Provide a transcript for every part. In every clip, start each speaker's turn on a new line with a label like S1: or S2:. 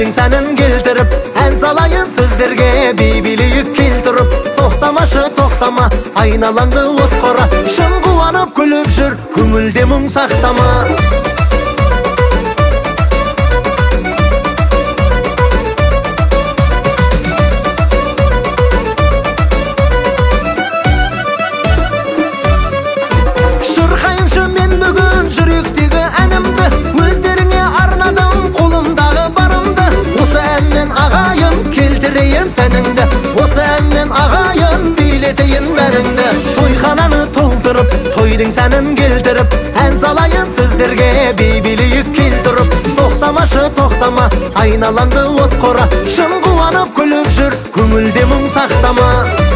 S1: тойдың сәнін келтіріп, ән салайын сіздерге бейбілейік келтіріп. Тоқтамашы тоқтама, айналаңды от қора, шын қуанып күліп жүр, көңілде мұң сақтама. Шырқайыншы мен бүгін жүректегі әнімді, өздеріңе арнадым қолымдағы барымды. Осы әнмен ағайын келтірейін сәніңді, осы әнмен ағайын билетейін бәріңді. Тойхананы толтырып, тойдың сәнін келтіріп, ән салайын сіздерге бейбілейік келтіріп. Тоқтамашы тоқтама, айналаңды от қора, шын қуанып күліп жүр, көңілде мұң сақтама.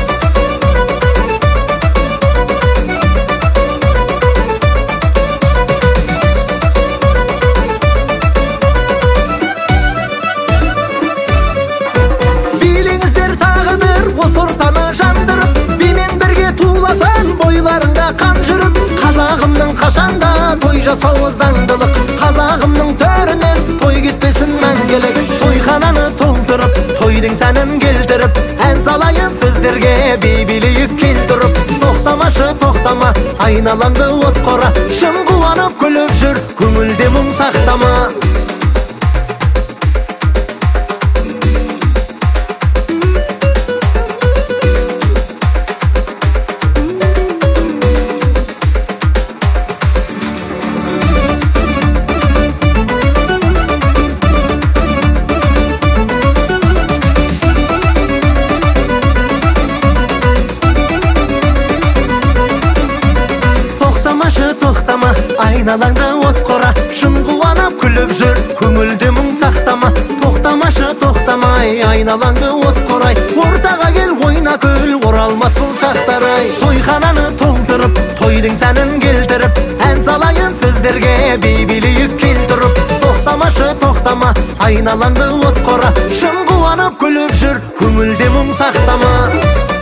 S1: Осы ортаны жандырып, бимен бірге туласын бойларында қан жүріп. Қазағымның қашанда той жасауы заңдылық, қазағымның төрінен той кетпесін мәңгілік. Тойхананы толтырып, тойдың сәнін келтіріп, ән салайын сіздерге бейбілейік келтіріп. Тоқтамашы тоқтама, айналаңды от қора, шын қуанып күліп жүр, көңілде мұң сақтама. Тоқтама, айналаңда от қора, шын қуанып күліп жүр, көңілде мұң сақтама. Тоқтамашы тоқтамай, айналаңды от қорай, ортаға кел ойна күл, оралмас бұл шақтарай. Тойхананы толтырып, тойдың сәнін келтіріп, ән салайын сіздерге бейбілейік келтіріп. Тоқтамашы тоқтама, айналаңды от қора, шын қуанып күліп жүр, көңілде мұң сақтама.